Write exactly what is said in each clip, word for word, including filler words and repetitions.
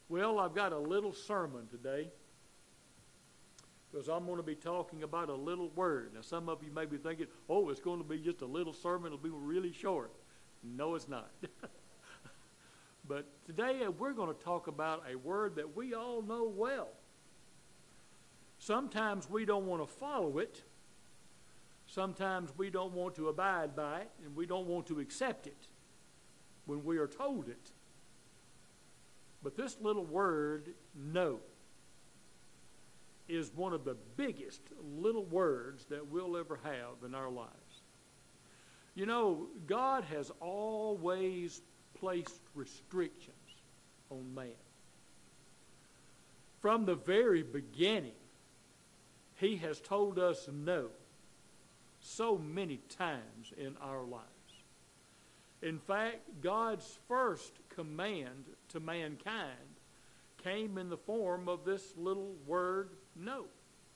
Well, I've got a little sermon today because I'm going to be talking about a little word. Now, some of you may be thinking, oh, it's going to be just a little sermon. It'll be really short. No, it's not. But today uh, we're going to talk about a word that we all know well. Sometimes we don't want to follow it. Sometimes we don't want to abide by it, and we don't want to accept it when we are told it. But this little word, no, is one of the biggest little words that we'll ever have in our lives. You know, God has always placed restrictions on man. From the very beginning, He has told us no so many times in our lives. In fact, God's first command to mankind came in the form of this little word, no.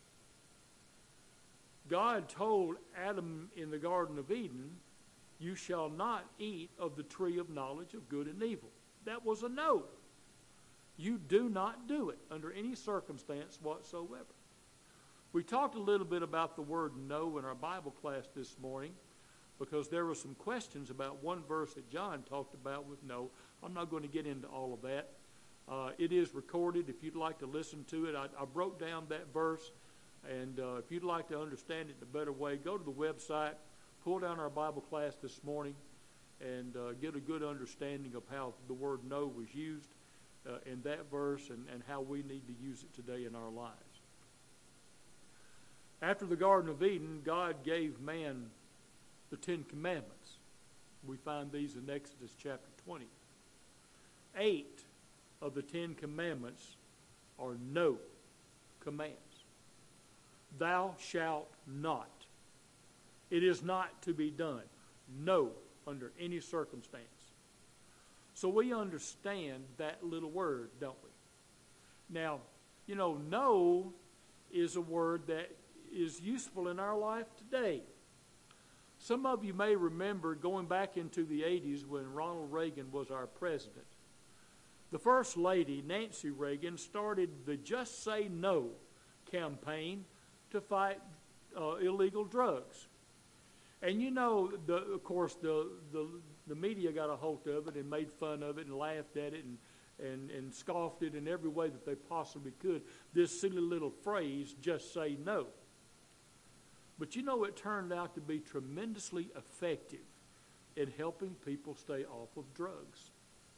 God told Adam in the Garden of Eden, you shall not eat of the tree of knowledge of good and evil. That was a no. You do not do it under any circumstance whatsoever. We talked a little bit about the word no in our Bible class this morning because there were some questions about one verse that John talked about with no. I'm not going to get into all of that. Uh, it is recorded. If you'd like to listen to it, I, I broke down that verse. And uh, if you'd like to understand it in a better way, go to the website, pull down our Bible class this morning, and uh, get a good understanding of how the word no was used uh, in that verse and, and how we need to use it today in our lives. After the Garden of Eden, God gave man the Ten Commandments. We find these in Exodus chapter twenty. Eight of the Ten Commandments are no commands. Thou shalt not. It is not to be done. No, under any circumstance. So we understand that little word, don't we? Now, you know, no is a word that is useful in our life today. Some of you may remember going back into the eighties when Ronald Reagan was our president. The First Lady, Nancy Reagan, started the Just Say No campaign to fight uh, illegal drugs. And you know, the, of course, the, the the media got a hold of it and made fun of it and laughed at it and, and, and scoffed it in every way that they possibly could. This silly little phrase, just say no. But you know, it turned out to be tremendously effective in helping people stay off of drugs.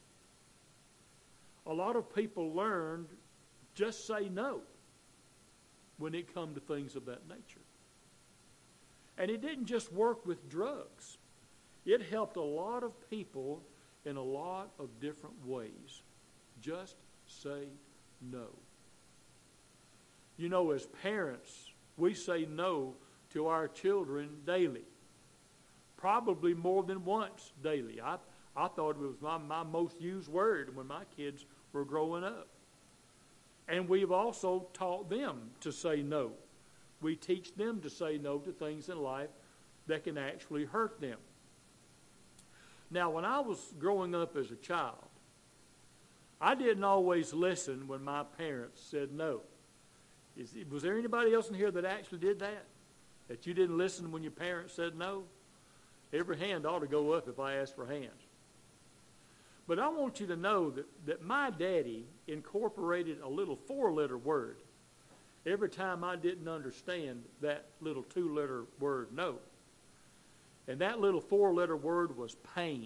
A lot of people learned just say no when it come to things of that nature. And it didn't just work with drugs. It helped a lot of people in a lot of different ways. Just say no. You know, as parents, we say no to our children daily. Probably more than once daily. I, I thought it was my, my most used word when my kids were growing up. And we've also taught them to say no. We teach them to say no to things in life that can actually hurt them. Now, when I was growing up as a child, I didn't always listen when my parents said no. Is, was there anybody else in here that actually did that? That you didn't listen when your parents said no? Every hand ought to go up if I ask for hands. But I want you to know that, that my daddy incorporated a little four-letter word every time I didn't understand that little two-letter word no. And that little four-letter word was pain.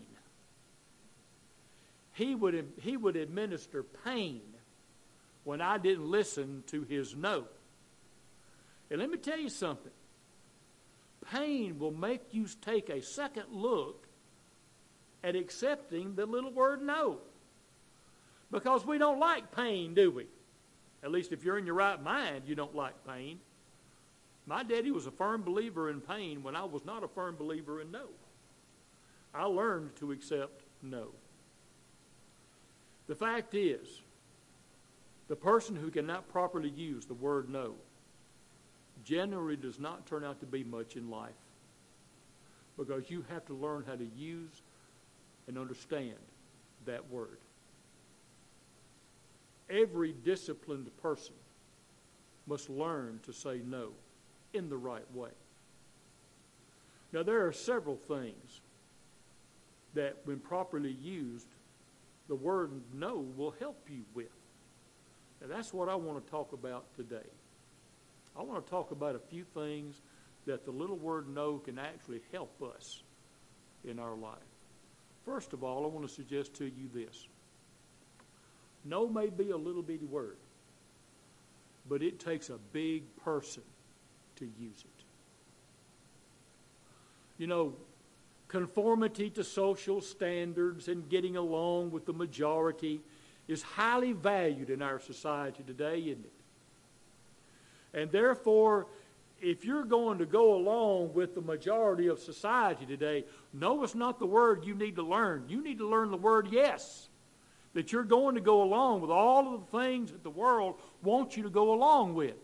He would, he would administer pain when I didn't listen to his no. And let me tell you something. Pain will make you take a second look at accepting the little word no. Because we don't like pain, do we? At least if you're in your right mind, you don't like pain. My daddy was a firm believer in pain when I was not a firm believer in no. I learned to accept no. The fact is, the person who cannot properly use the word no generally does not turn out to be much in life, because you have to learn how to use and understand that word. every disciplined person must learn to say no in the right way. Now, there are several things that, when properly used, the word no will help you with. And that's what I want to talk about today. I want to talk about a few things that the little word no can actually help us in our life. First of all, I want to suggest to you this. No may be a little bitty word, but it takes a big person to use it. You know, conformity to social standards and getting along with the majority is highly valued in our society today, isn't it? And therefore, if you're going to go along with the majority of society today, no is not the word you need to learn. You need to learn the word yes. That you're going to go along with all of the things that the world wants you to go along with.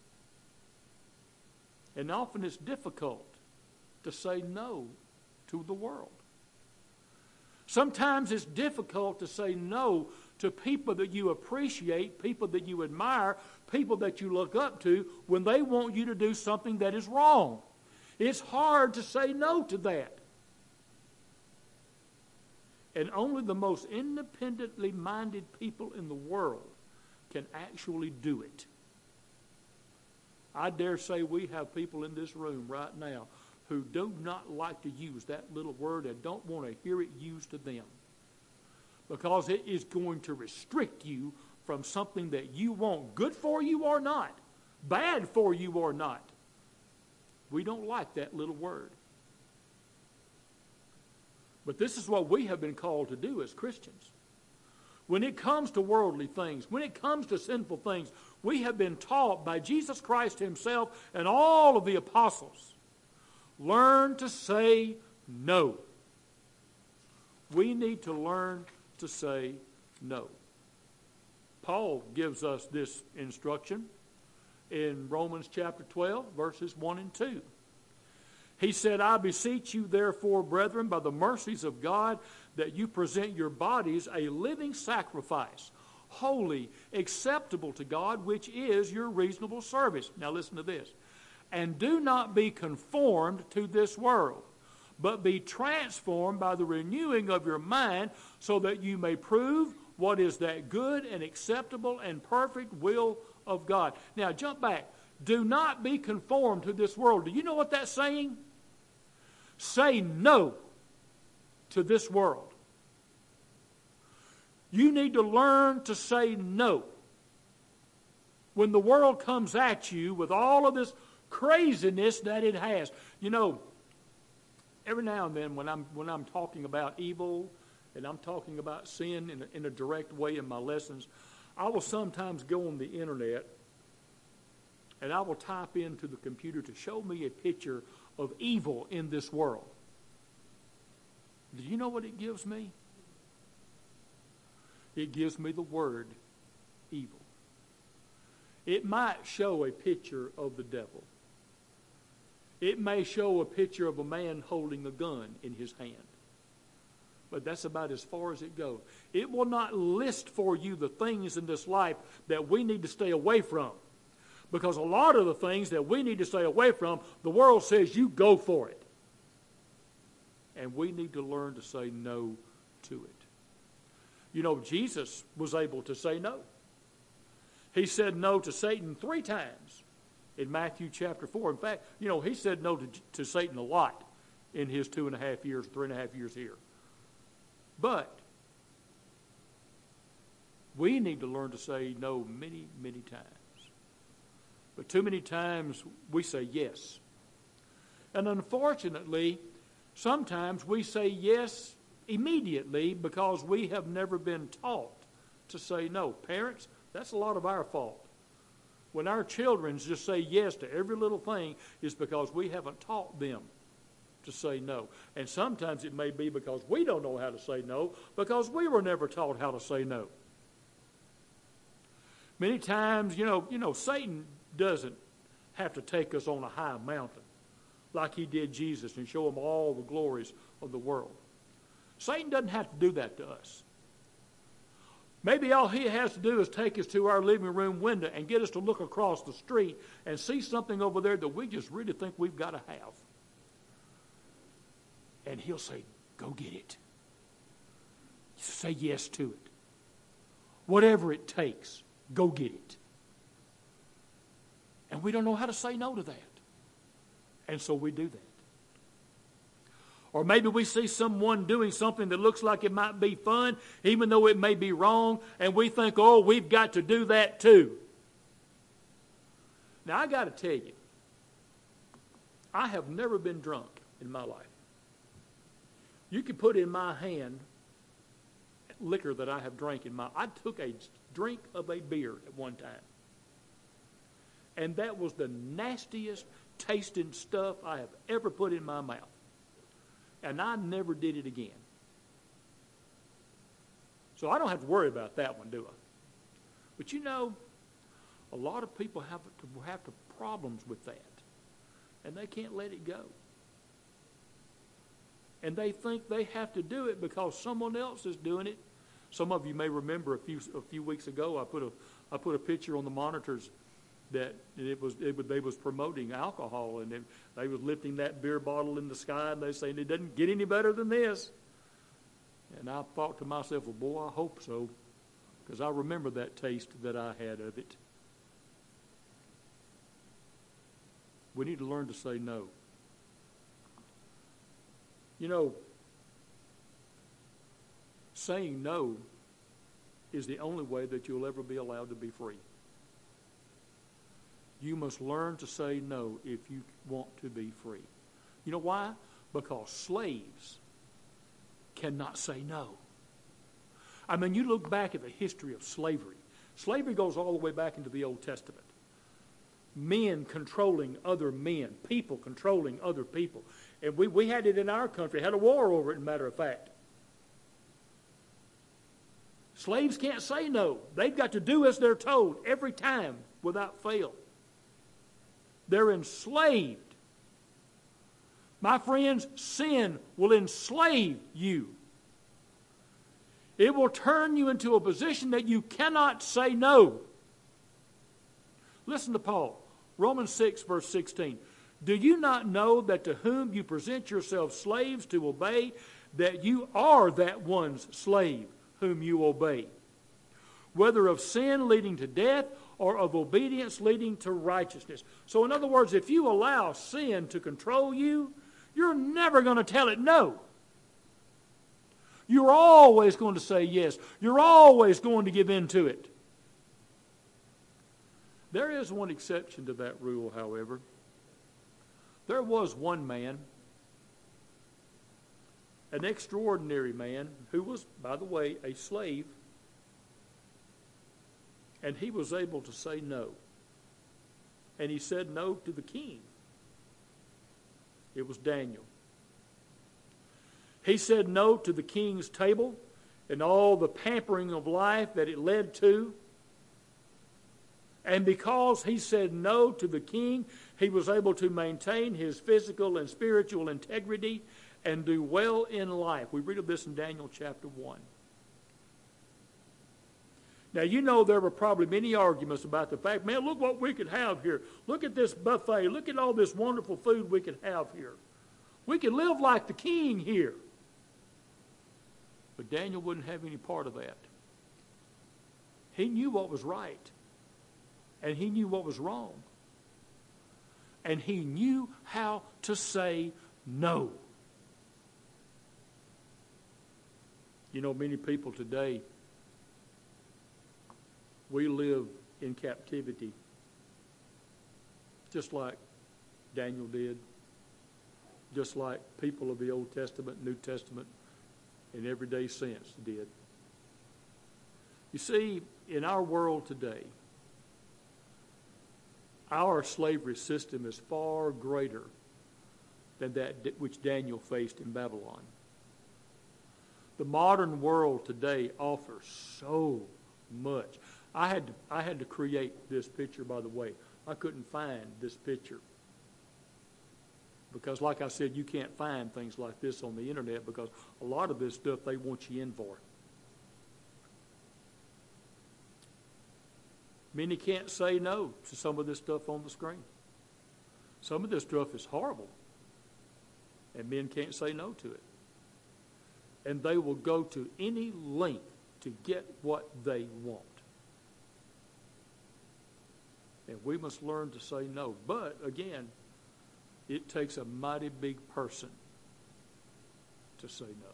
And often it's difficult to say no to the world. Sometimes it's difficult to say no to people that you appreciate, people that you admire, people that you look up to when they want you to do something that is wrong. It's hard to say no to that. And only the most independently minded people in the world can actually do it. I dare say we have people in this room right now who do not like to use that little word and don't want to hear it used to them, because it is going to restrict you from something that you want, good for you or not, bad for you or not. We don't like that little word. But this is what we have been called to do as Christians. When it comes to worldly things, when it comes to sinful things, we have been taught by Jesus Christ himself and all of the apostles, learn to say no. We need to learn to say no. Paul gives us this instruction in Romans chapter twelve, verses one and two. He said, I beseech you therefore, brethren, by the mercies of God, that you present your bodies a living sacrifice, holy, acceptable to God, which is your reasonable service. Now listen to this. And do not be conformed to this world, but be transformed by the renewing of your mind, so that you may prove what is that good and acceptable and perfect will of God. Now jump back. Do not be conformed to this world. Do you know what that's saying? Say no to this world. You need to learn to say no. When the world comes at you with all of this craziness that it has. You know, every now and then when I'm when I'm talking about evil and I'm talking about sin in a, in a direct way in my lessons, I will sometimes go on the internet and I will type into the computer to show me a picture of evil in this world. Do you know what it gives me? It gives me the word evil. It might show a picture of the devil. It may show a picture of a man holding a gun in his hand. But that's about as far as it goes. It will not list for you the things in this life that we need to stay away from. Because a lot of the things that we need to stay away from, the world says you go for it. And we need to learn to say no to it. You know, Jesus was able to say no. He said no to Satan three times in Matthew chapter four. In fact, you know, he said no to, to Satan a lot in his two and a half years, three and a half years here. But we need to learn to say no many, many times. But too many times we say yes. And unfortunately, sometimes we say yes immediately because we have never been taught to say no. Parents, that's a lot of our fault. When our children just say yes to every little thing, is because we haven't taught them to say no. And sometimes it may be because we don't know how to say no, because we were never taught how to say no. Many times, you know, you know, Satan doesn't have to take us on a high mountain like he did Jesus and show him all the glories of the world. Satan doesn't have to do that to us. Maybe all he has to do is take us to our living room window and get us to look across the street and see something over there that we just really think we've got to have. And he'll say, go get it. Say yes to it. Whatever it takes, go get it. And we don't know how to say no to that. And so we do that. Or maybe we see someone doing something that looks like it might be fun, even though it may be wrong, and we think, oh, we've got to do that too. Now, I got to tell you, I have never been drunk in my life. You can put in my hand liquor that I have drank in my... I took a drink of a beer at one time. And that was the nastiest tasting stuff I have ever put in my mouth. And I never did it again. So I don't have to worry about that one, do I? But you know, a lot of people have to have to problems with that. And they can't let it go. And they think they have to do it because someone else is doing it. Some of you may remember a few a few weeks ago I put a I put a picture on the monitors that it was it was, they was promoting alcohol, and they, they was lifting that beer bottle in the sky, and they saying it doesn't get any better than this. And I thought to myself, well, boy, I hope so, because I remember that taste that I had of it. We need to learn to say no. You know, saying no is the only way that you'll ever be allowed to be free. You must learn to say no if you want to be free. You know why? Because slaves cannot say no. I mean, you look back at the history of slavery. Slavery goes all the way back into the Old Testament. Men controlling other men, people controlling other people. And we, we had it in our country, had a war over it, as a matter of fact. Slaves can't say no. They've got to do as they're told every time without fail. They're enslaved. My friends, sin will enslave you. It will turn you into a position that you cannot say no. Listen to Paul. Romans six, verse sixteen. Do you not know that to whom you present yourselves slaves to obey, that you are that one's slave whom you obey? Whether of sin leading to death or of obedience leading to righteousness. So in other words, if you allow sin to control you, you're never going to tell it no. You're always going to say yes. You're always going to give in to it. There is one exception to that rule, however. There was one man, an extraordinary man, who was, by the way, a slave, and he was able to say no. And he said no to the king. It was Daniel. He said no to the king's table and all the pampering of life that it led to. And because he said no to the king, he was able to maintain his physical and spiritual integrity and do well in life. We read of this in Daniel chapter one. Now, you know there were probably many arguments about the fact, man, look what we could have here. Look at this buffet. Look at all this wonderful food we could have here. We could live like the king here. But Daniel wouldn't have any part of that. He knew what was right. And he knew what was wrong. And he knew how to say no. You know, many people today, we live in captivity, just like Daniel did, just like people of the Old Testament, New Testament, in everyday sense did. You see, in our world today, our slavery system is far greater than that which Daniel faced in Babylon. The modern world today offers so much. I had to, I had to create this picture, by the way. I couldn't find this picture. Because like I said, you can't find things like this on the internet because a lot of this stuff they want you in for. Many can't say no to some of this stuff on the screen. Some of this stuff is horrible, and men can't say no to it. And they will go to any length to get what they want. And we must learn to say no. But, again, it takes a mighty big person to say no.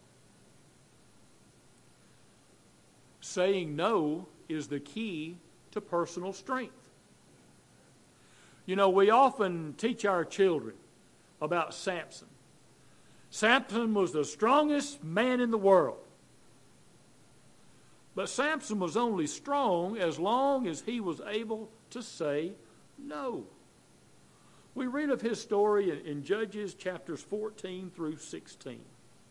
Saying no is the key to personal strength. You know, we often teach our children about Samson. Samson was the strongest man in the world. But Samson was only strong as long as he was able to say no. We read of his story in, in Judges chapters fourteen through sixteen.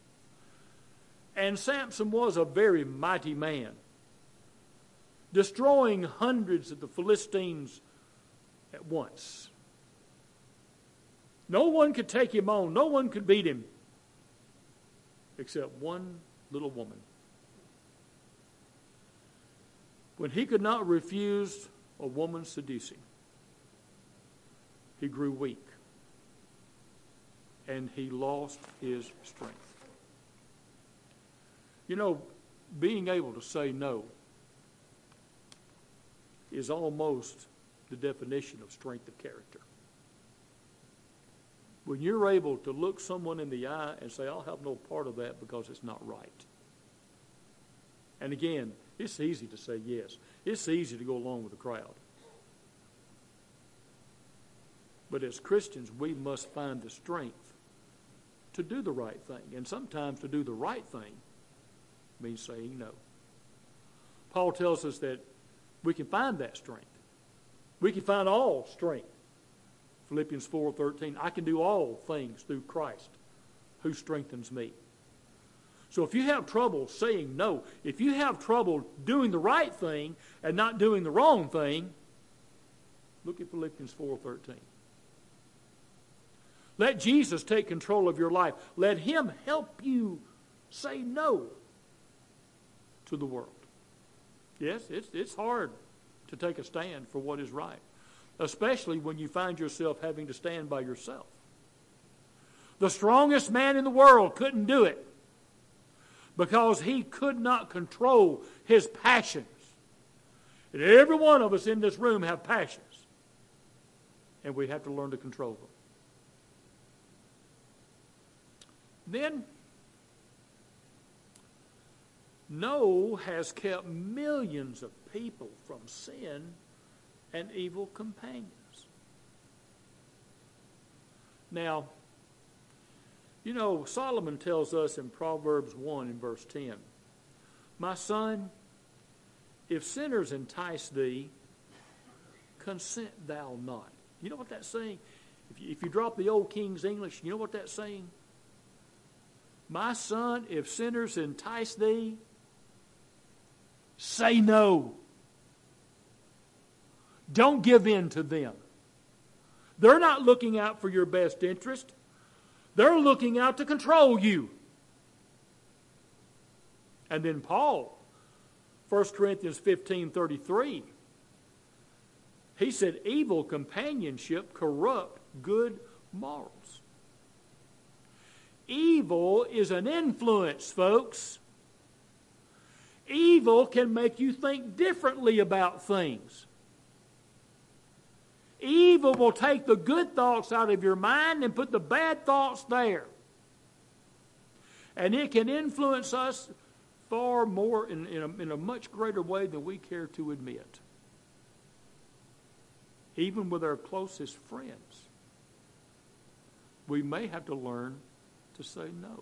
And Samson was a very mighty man, destroying hundreds of the Philistines at once. No one could take him on. No one could beat him except one little woman. When he could not refuse a woman seducing, he grew weak and he lost his strength. You know, being able to say no is almost the definition of strength of character. When you're able to look someone in the eye and say, I'll have no part of that because it's not right. And again, it's easy to say yes. It's easy to go along with the crowd. But as Christians, we must find the strength to do the right thing. And sometimes to do the right thing means saying no. Paul tells us that we can find that strength. We can find all strength. Philippians four thirteen, I can do all things through Christ who strengthens me. So if you have trouble saying no, if you have trouble doing the right thing and not doing the wrong thing, look at Philippians four thirteen. Let Jesus take control of your life. Let him help you say no to the world. Yes, it's, it's hard to take a stand for what is right, especially when you find yourself having to stand by yourself. The strongest man in the world couldn't do it because he could not control his passions. And every one of us in this room have passions, and we have to learn to control them. Then, no has kept millions of people from sin and evil companions. Now, you know, Solomon tells us in Proverbs one in verse ten, my son, if sinners entice thee, consent thou not. You know what that's saying? If you, if you drop the old King's English, you know what that's saying? My son, if sinners entice thee, say no. Don't give in to them. They're not looking out for your best interest. They're looking out to control you. And then Paul, First Corinthians fifteen thirty-three, he said, evil companionship corrupt good morals. Evil is an influence, folks. Evil can make you think differently about things. Evil will take the good thoughts out of your mind and put the bad thoughts there. And it can influence us far more in, in, a, in a much greater way than we care to admit. Even with our closest friends, we may have to learn to say no.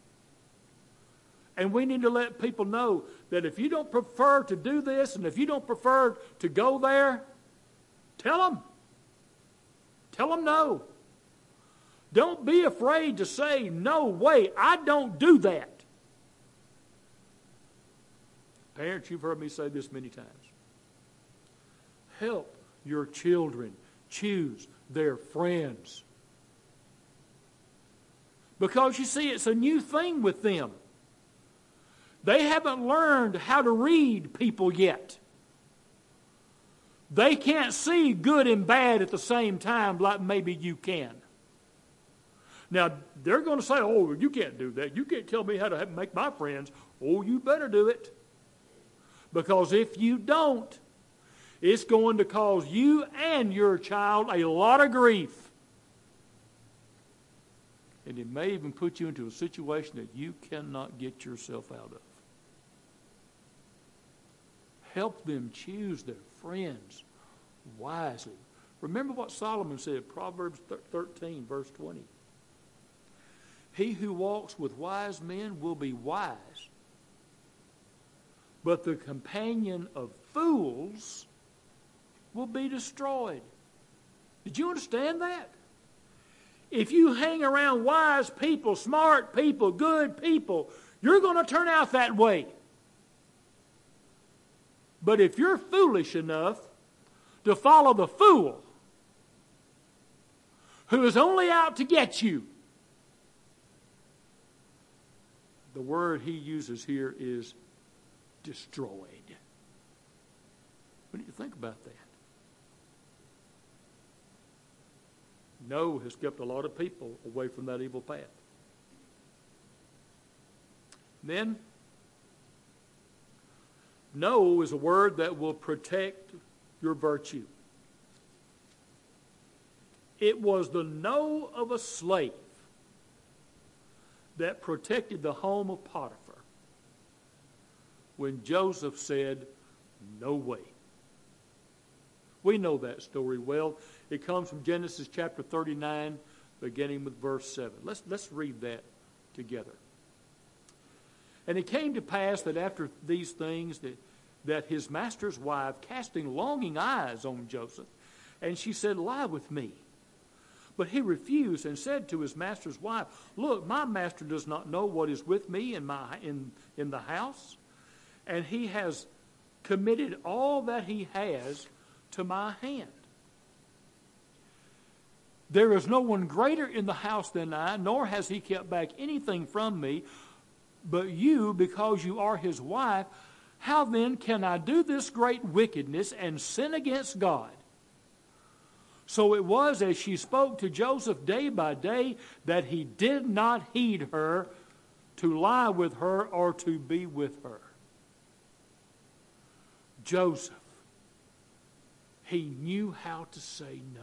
And we need to let people know that if you don't prefer to do this and if you don't prefer to go there, tell them. Tell them no. Don't be afraid to say, no way, I don't do that. Parents, you've heard me say this many times. Help your children choose their friends. Because you see, it's a new thing with them. They haven't learned how to read people yet. They can't see good and bad at the same time like maybe you can. Now, they're going to say, oh, you can't do that. You can't tell me how to make my friends. Oh, you better do it. Because if you don't, it's going to cause you and your child a lot of grief. And it may even put you into a situation that you cannot get yourself out of. Help them choose their friends wisely. Remember what Solomon said, Proverbs thirteen, verse twenty. He who walks with wise men will be wise, but the companion of fools will be destroyed. Did you understand that? If you hang around wise people, smart people, good people, you're going to turn out that way. But if you're foolish enough to follow the fool who is only out to get you, the word he uses here is destroyed. What do you think about that? Noah has kept a lot of people away from that evil path. Then, no is a word that will protect your virtue. It was the no of a slave that protected the home of Potiphar when Joseph said, no way. We know that story well. It comes from Genesis chapter thirty-nine, beginning with verse seven. Let's, let's read that together. And it came to pass that after these things, that, that his master's wife, casting longing eyes on Joseph, and she said, lie with me. But he refused and said to his master's wife, look, my master does not know what is with me in, my, in, in the house, and he has committed all that he has to my hand. There is no one greater in the house than I, nor has he kept back anything from me. But you, because you are his wife, how then can I do this great wickedness and sin against God? So it was as she spoke to Joseph day by day that he did not heed her to lie with her or to be with her. Joseph, he knew how to say no.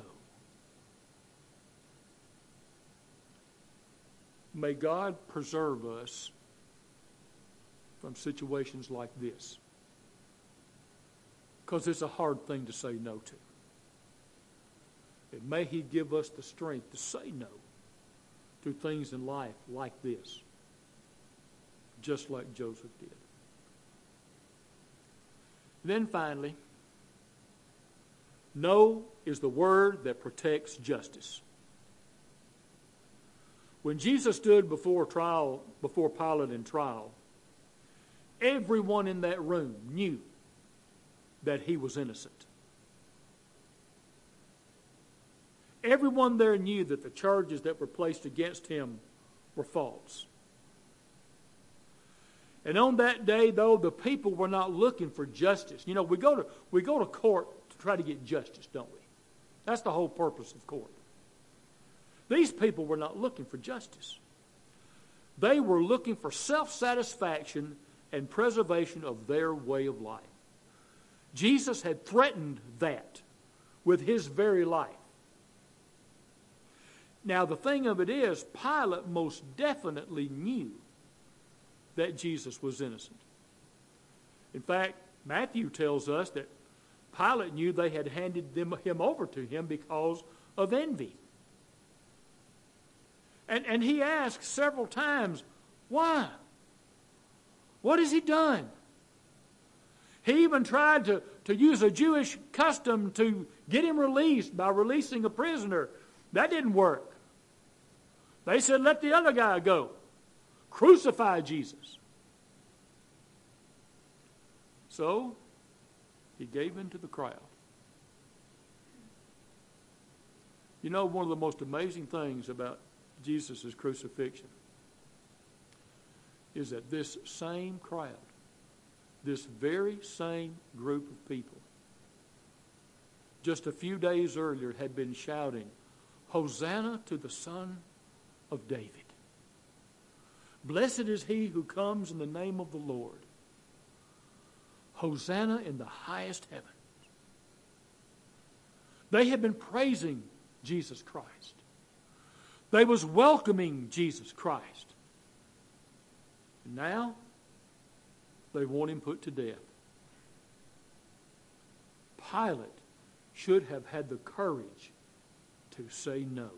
May God preserve us from situations like this, because it's a hard thing to say no to. And may he give us the strength to say no to things in life like this, just like Joseph did. Then finally, no is the word that protects justice. When Jesus stood before trial, before Pilate in trial, everyone in that room knew that he was innocent. Everyone there knew that the charges that were placed against him were false. And on that day, though, the people were not looking for justice. You know, we go to we go to court to try to get justice, don't we? That's the whole purpose of court. These people were not looking for justice. They were looking for self-satisfaction and preservation of their way of life. Jesus had threatened that with his very life. Now, the thing of it is, Pilate most definitely knew that Jesus was innocent. In fact, Matthew tells us that Pilate knew they had handed them, him over to him because of envy. And, and he asked several times, why? What has he done? He even tried to, to use a Jewish custom to get him released by releasing a prisoner. That didn't work. They said, let the other guy go. Crucify Jesus. So, he gave in to the crowd. You know, one of the most amazing things about Jesus' crucifixion is that this same crowd, this very same group of people, just a few days earlier, had been shouting, Hosanna to the Son of David. Blessed is he who comes in the name of the Lord. Hosanna in the highest heaven. They had been praising Jesus Christ. They was welcoming Jesus Christ. And now, they want him put to death. Pilate should have had the courage to say no.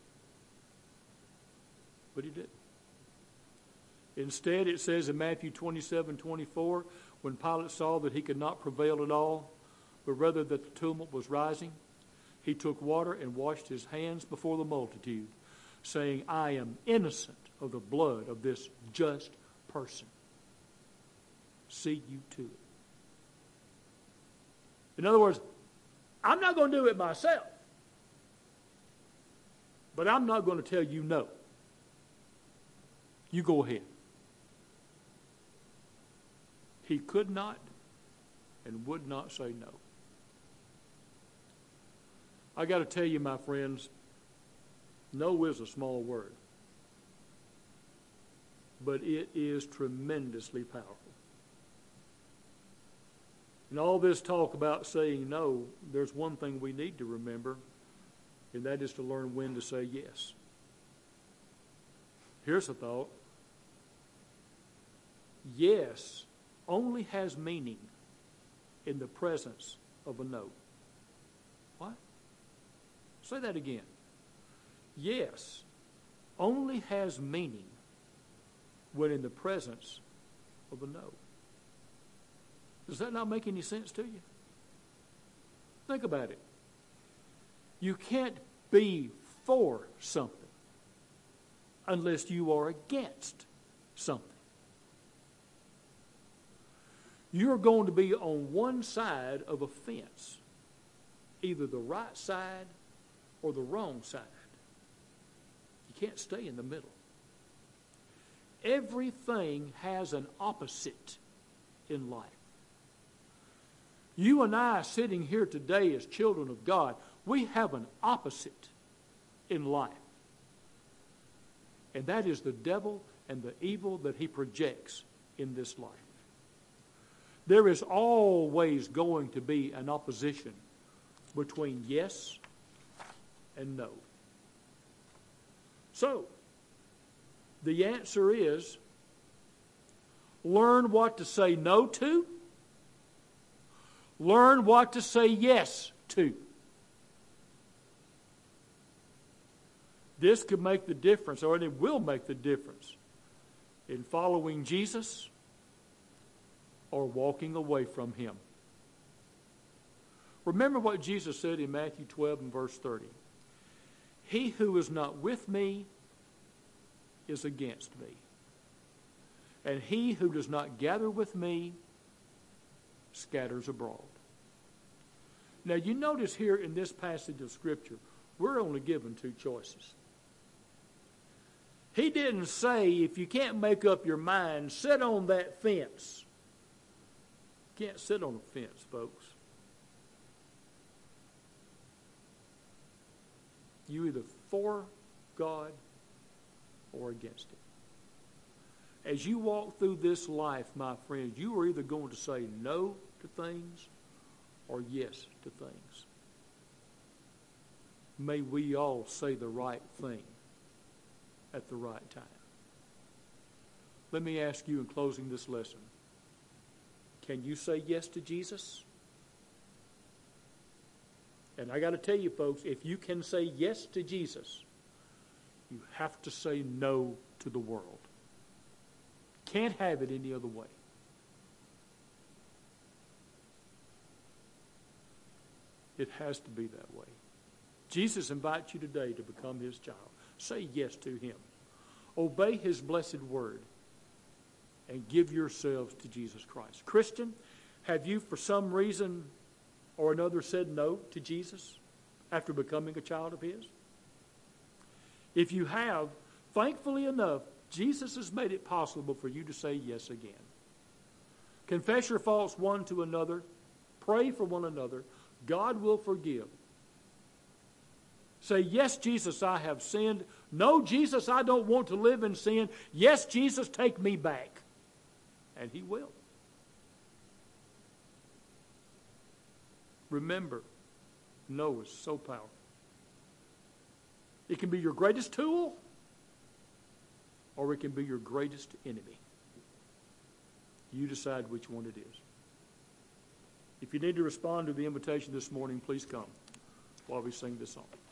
But he didn't. Instead, it says in Matthew twenty-seven twenty-four, when Pilate saw that he could not prevail at all, but rather that the tumult was rising, he took water and washed his hands before the multitude, saying, I am innocent of the blood of this just person. See you to it. In other words, I'm not going to do it myself, but I'm not going to tell you no. You go ahead. He could not and would not say no. I got to tell you, my friends, no is a small word, but it is tremendously powerful. In all this talk about saying no, there's one thing we need to remember, and that is to learn when to say yes. Here's a thought. Yes only has meaning in the presence of a no. What? Say that again. Yes only has meaning when in the presence of a no. Does that not make any sense to you? Think about it. You can't be for something unless you are against something. You're going to be on one side of a fence, either the right side or the wrong side. You can't stay in the middle. Everything has an opposite in life. You and I sitting here today as children of God, we have an opposite in life. And that is the devil and the evil that he projects in this life. There is always going to be an opposition between yes and no. So, the answer is learn what to say no to. Learn what to say yes to. This could make the difference, or it will make the difference, in following Jesus or walking away from him. Remember what Jesus said in Matthew twelve and verse thirty. He who is not with me is against me. And he who does not gather with me scatters abroad. Now you notice here in this passage of Scripture, we're only given two choices. He didn't say, if you can't make up your mind, sit on that fence. You can't sit on a fence, folks. You either for God or against it. As you walk through this life, my friends, you are either going to say no to things or yes to things. May we all say the right thing at the right time. Let me ask you in closing this lesson, can you say yes to Jesus? And I got to tell you, folks, if you can say yes to Jesus, you have to say no to the world. Can't have it any other way. It has to be that way. Jesus invites you today to become his child. Say yes to him. Obey his blessed word and give yourselves to Jesus Christ. Christian, have you for some reason or another said no to Jesus after becoming a child of his? If you have, thankfully enough, Jesus has made it possible for you to say yes again. Confess your faults one to another. Pray for one another. God will forgive. Say, yes, Jesus, I have sinned. No, Jesus, I don't want to live in sin. Yes, Jesus, take me back. And he will. Remember, no is so powerful. It can be your greatest tool, or it can be your greatest enemy. You decide which one it is. If you need to respond to the invitation this morning, please come while we sing this song.